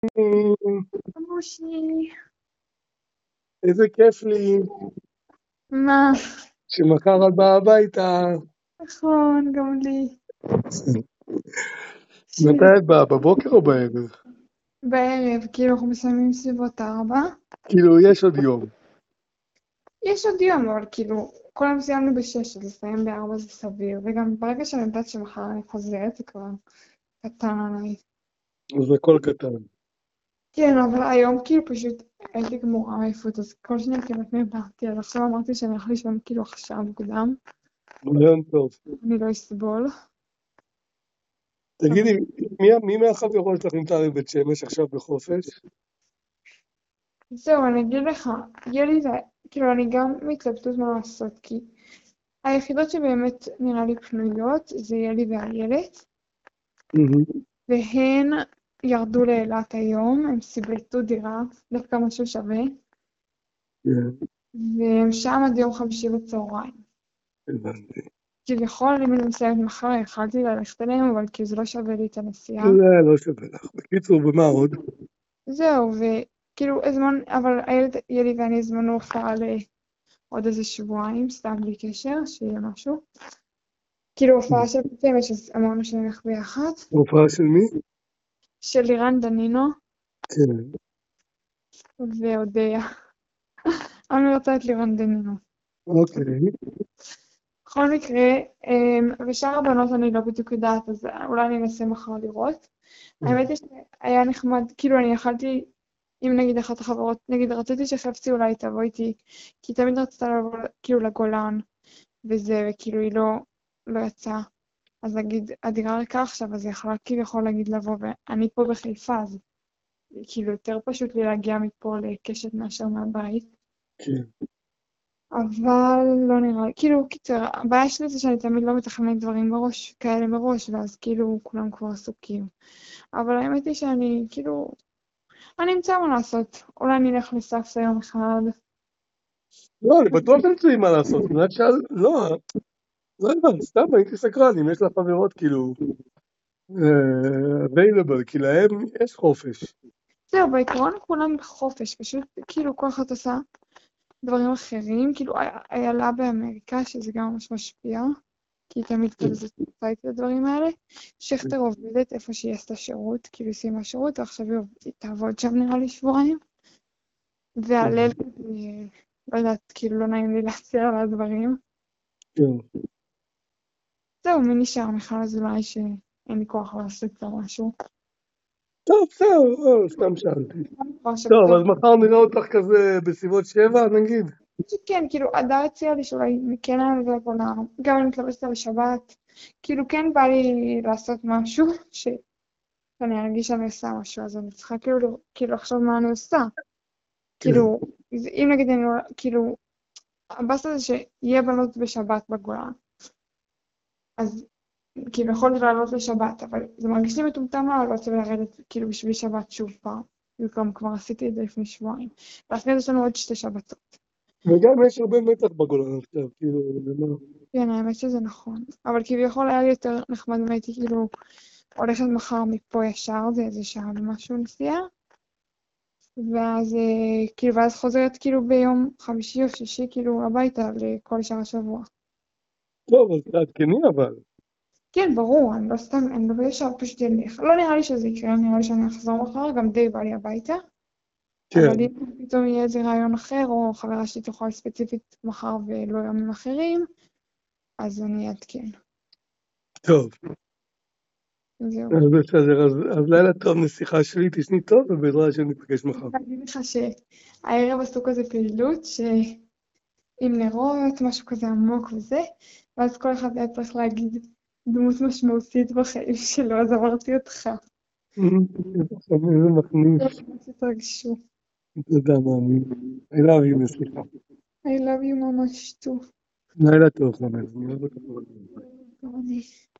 מושי, איזה כיף לי מה? שמחר את באה הביתה. נכון, גם לי. מתי את באה? בבוקר או בערב? בערב, כאילו אנחנו מסיימים סביבות 4. כאילו, יש עוד יום. יש עוד יום, אבל כאילו, כל היום סיימנו ב-6, אז לסיים ב-4 זה סביר. וגם ברגע שאני יודעת שמחר אני חוזרת, זה כבר קטן עליי. אז הכל קטן. כן, אבל היום כאילו פשוט הייתי גמורה מעייפות, אז כל שניה כמעט נרדמתי, אז עכשיו אמרתי שאני הולכת לישון כאילו עכשיו מוקדם, רעיון טוב. אני לא אסבול. תגידי, מי מהחברות שלך נמצא בבית שמש עכשיו בחופש? זהו, אני אגיד לך, ילי זה, כאילו אני גם מתלבטות מה לעשות, כי היחידות שבאמת נראה לי פנויות זה ילי ואיילת, והן ירדו לאילת היום, הם סיבלטו דירה, דווקא משהו שווה, והם שם עד יום חמישי בצהריים. הבנתי. כביכול, אם אני מסיימת מחר, יכלתי ללכת אליהם, אבל כי זה לא שווה לי את הנסיעה. זה לא שווה לך. בקיצור, ומה עוד? זהו, וכאילו, אבל הילד, ילי ואני הזמנו הופעה לעוד איזה שבועיים, סתם בלי קשר, שיהיה משהו. כאילו הופעה של בית שמש, אז אמרנו שנלך ביחד. הופעה של מי? של לירן דנינו כן. ואודיה. אני רוצה את לירן דנינו. אוקיי. בכל מקרה, ושאר הבנות אני לא בדיוק יודעת, אז אולי אני אנסה מחר לראות. האמת היא שהיה נחמד, כאילו אני יכלתי, אם נגיד אחת החברות, נגיד רציתי שחפצי אולי תבוא איתי, כי תמיד רצתה לבוא כאילו לגולן, וזה, וכאילו היא לא יצאה. אז נגיד, הדירה ריקה עכשיו, אז היא יכלה כביכול להגיד לבוא, ואני פה בחיפה, אז כאילו יותר פשוט לי להגיע מפה לקשת מאשר מהבית. כן. אבל לא נראה לי, כאילו, קיצר, הבעיה שלי זה שאני תמיד לא מתכננת דברים בראש, כאלה מראש, ואז כאילו כולם כבר עסוקים. אבל האמת היא שאני, כאילו, אני אמצא מה לעשות. אולי אני אלך לסבתא יום אחד. לא, אני בטוח תמצאי מה לעשות. לא, לא הבנתי, סתם הייתי סקרן, אם יש לך חברות כאילו available, כי להם יש חופש. זהו, בעיקרון כולם בחופש, פשוט כאילו כל אחת עושה דברים אחרים, כאילו איילה באמריקה, שזה גם ממש משפיע, כי היא תמיד כזה עושה את הדברים האלה. שכטר עובדת איפה שהיא עשתה שירות, כאילו היא סיימה שירות, ועכשיו היא תעבוד שם נראה לי שבועיים. והלל, לא יודעת, כאילו לא נעים לי להציע על הדברים. כן. זהו, מי נשאר? מיכל אזולאי שאין לי כוח לעשות את משהו. טוב, זהו, סתם שאלתי. כבר טוב, שבתוך, אז מחר נראה אותך כזה בסביבות 7, נגיד. שכן, כאילו, הדר הציע לי שאולי כן היה לזה לבונה, גם אני מתלבשת על שבת, כאילו כן בא לי לעשות משהו, שאני ארגיש שאני עושה משהו, אז אני צריכה כאילו לחשוב מה אני עושה. כאילו, אם נגיד אני, כאילו, הבאסה זה שיהיה בנות בשבת בגולן, אז כאילו יכולתי לעלות לשבת, אבל זה מרגיש לי מטומטם לעלות ולרדת כאילו בשביל שבת שוב פעם. במקום כבר עשיתי את זה לפני שבועיים. ואחרי זה יש לנו עוד 2 שבתות. וגם יש הרבה מתח בגולן עכשיו, כאילו, למה? כן, האמת שזה נכון. אבל כביכול היה לי יותר נחמד אם הייתי כאילו הולכת מחר מפה ישר, זה איזה שעה ומשהו נסיעה. ואז כאילו, ואז חוזרת כאילו ביום חמישי או שישי כאילו הביתה לכל שאר השבוע. טוב, אז תעדכני אבל. כן, ברור, אני לא סתם, אני לא ישר פשוט אלך. לא נראה לי שזה יקרה, נראה לי שאני אחזור מחר, גם די בא לי הביתה. אבל כן. אם פתאום יהיה איזה רעיון אחר, או חברה שלי תוכל ספציפית מחר ולא ימים אחרים, אז אני אעדכן. טוב, זהו. אז בסדר, אז לילה טוב, נסיכה שלי, תשני טוב, ובעזרת השם ניפגש מחר. אני אגיד לך שהערב עשו כזה פעילות, עם נרות, משהו כזה עמוק וזה, ואז כל אחד היה צריך להגיד דמות משמעותית בחיים שלו, אז אמרתי אותך. איזה מכניס. ממש התרגשו. תודה, מאמי. I love you, נסיכה. I love you ממש טוב. לילה טוב, חמש. אני אוהב אותך. גם אני.